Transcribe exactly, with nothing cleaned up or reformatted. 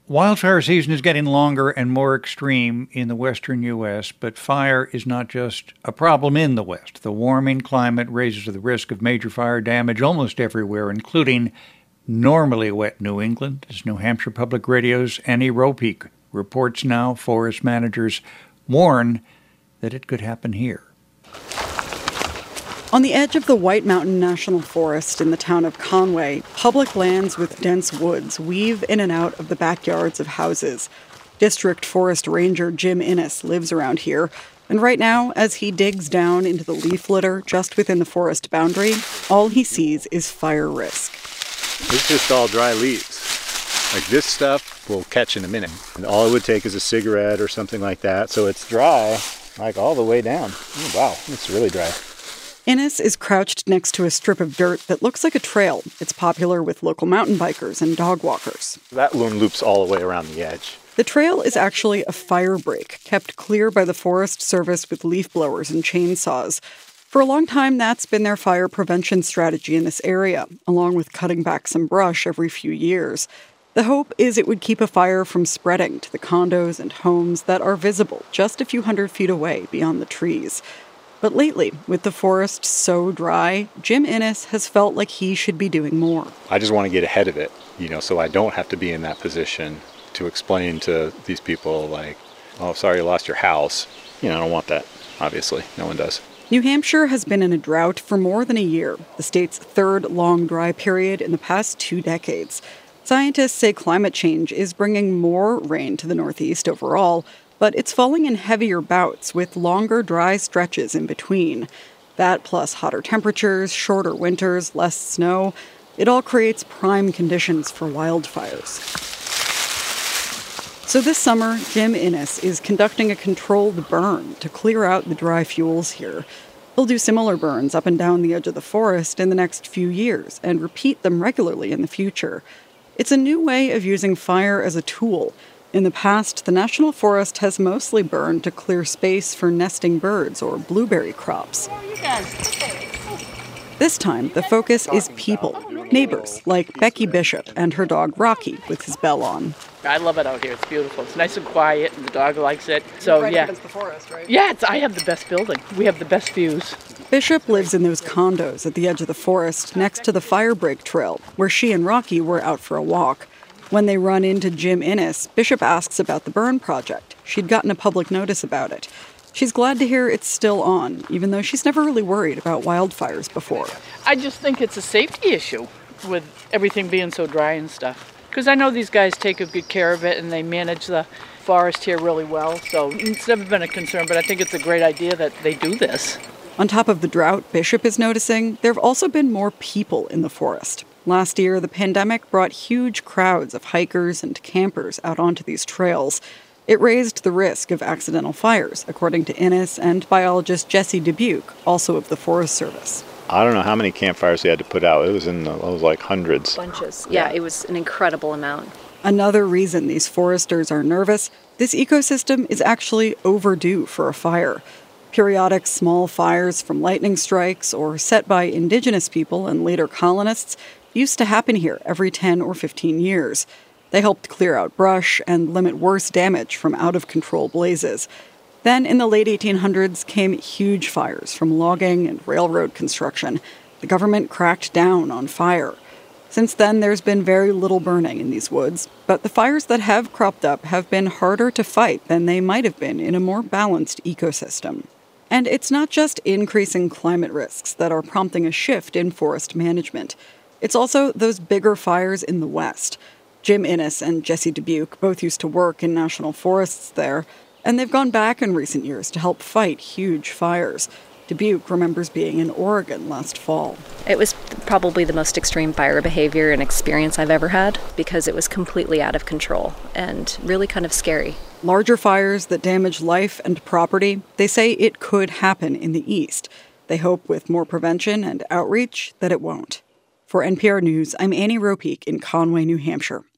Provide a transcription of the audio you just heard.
Wildfire season is getting longer and more extreme in the western U S, but fire is not just a problem in the West. The warming climate raises the risk of major fire damage almost everywhere, including normally wet New England. As New Hampshire Public Radio's Annie Ropeek reports now, forest managers warn that it could happen here. On the edge of the White Mountain National Forest in the town of Conway, public lands with dense woods weave in and out of the backyards of houses. District Forest Ranger Jim Innes lives around here, and right now, as he digs down into the leaf litter just within the forest boundary, all he sees is fire risk. It's just all dry leaves. Like this stuff will catch in a minute. And all it would take is a cigarette or something like that, so it's dry, like all the way down. Oh, wow, it's really dry. Innes is crouched next to a strip of dirt that looks like a trail. It's popular with local mountain bikers and dog walkers. That loon loops all the way around the edge. The trail is actually a fire break, kept clear by the Forest Service with leaf blowers and chainsaws. For a long time, that's been their fire prevention strategy in this area, along with cutting back some brush every few years. The hope is it would keep a fire from spreading to the condos and homes that are visible just a few hundred feet away beyond the trees. But lately, with the forest so dry, Jim Innes has felt like he should be doing more. I just want to get ahead of it, you know, so I don't have to be in that position to explain to these people like, oh, sorry you lost your house. You know, I don't want that, obviously. No one does. New Hampshire has been in a drought for more than a year, the state's third long dry period in the past two decades. Scientists say climate change is bringing more rain to the Northeast overall, but it's falling in heavier bouts with longer dry stretches in between. That plus hotter temperatures, shorter winters, less snow, it all creates prime conditions for wildfires. So this summer, Jim Innes is conducting a controlled burn to clear out the dry fuels here. He'll do similar burns up and down the edge of the forest in the next few years and repeat them regularly in the future. It's a new way of using fire as a tool. In the past, the National Forest has mostly burned to clear space for nesting birds or blueberry crops. This time, the focus is people, neighbors like Becky Bishop and her dog Rocky with his bell on. I love it out here. It's beautiful. It's nice and quiet, and the dog likes it. So right yeah, against the forest, right? Yeah, it's, I have the best building. We have the best views. Bishop lives in those condos at the edge of the forest next to the fire break trail, where she and Rocky were out for a walk. When they run into Jim Innes, Bishop asks about the burn project. She'd gotten a public notice about it. She's glad to hear it's still on, even though she's never really worried about wildfires before. I just think it's a safety issue with everything being so dry and stuff. Because I know these guys take a good care of it and they manage the forest here really well. So it's never been a concern, but I think it's a great idea that they do this. On top of the drought Bishop is noticing, there have also been more people in the forest. Last year, the pandemic brought huge crowds of hikers and campers out onto these trails. It raised the risk of accidental fires, according to Innes and biologist Jesse Dubuque, also of the Forest Service. I don't know how many campfires we had to put out. It was in the, it was like hundreds. Bunches. Yeah, it was an incredible amount. Another reason these foresters are nervous, this ecosystem is actually overdue for a fire. Periodic small fires from lightning strikes or set by indigenous people and later colonists used to happen here every ten or fifteen years. They helped clear out brush and limit worse damage from out-of-control blazes. Then, in the late eighteen hundreds, came huge fires from logging and railroad construction. The government cracked down on fire. Since then, there's been very little burning in these woods, but the fires that have cropped up have been harder to fight than they might have been in a more balanced ecosystem. And it's not just increasing climate risks that are prompting a shift in forest management. It's also those bigger fires in the West. Jim Innes and Jesse Dubuque both used to work in national forests there, and they've gone back in recent years to help fight huge fires. Dubuque remembers being in Oregon last fall. It was probably the most extreme fire behavior and experience I've ever had because it was completely out of control and really kind of scary. Larger fires that damage life and property, they say it could happen in the East. They hope with more prevention and outreach that it won't. For N P R News, I'm Annie Ropeek in Conway, New Hampshire.